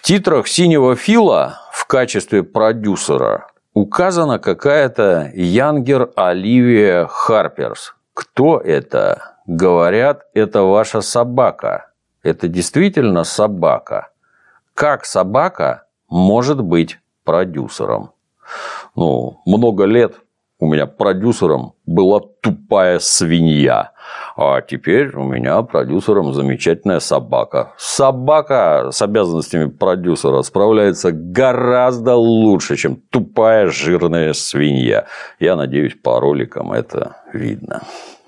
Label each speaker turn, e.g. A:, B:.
A: титрах «Синего Фила» в качестве продюсера указана какая-то Янгер Оливия Харперс. Кто это? Говорят, это ваша собака. Это действительно собака. Как собака может быть продюсером? Много лет у меня продюсером была тупая свинья. А теперь у меня продюсером замечательная собака. Собака с обязанностями продюсера справляется гораздо лучше, чем тупая жирная свинья. Я надеюсь, по роликам это видно.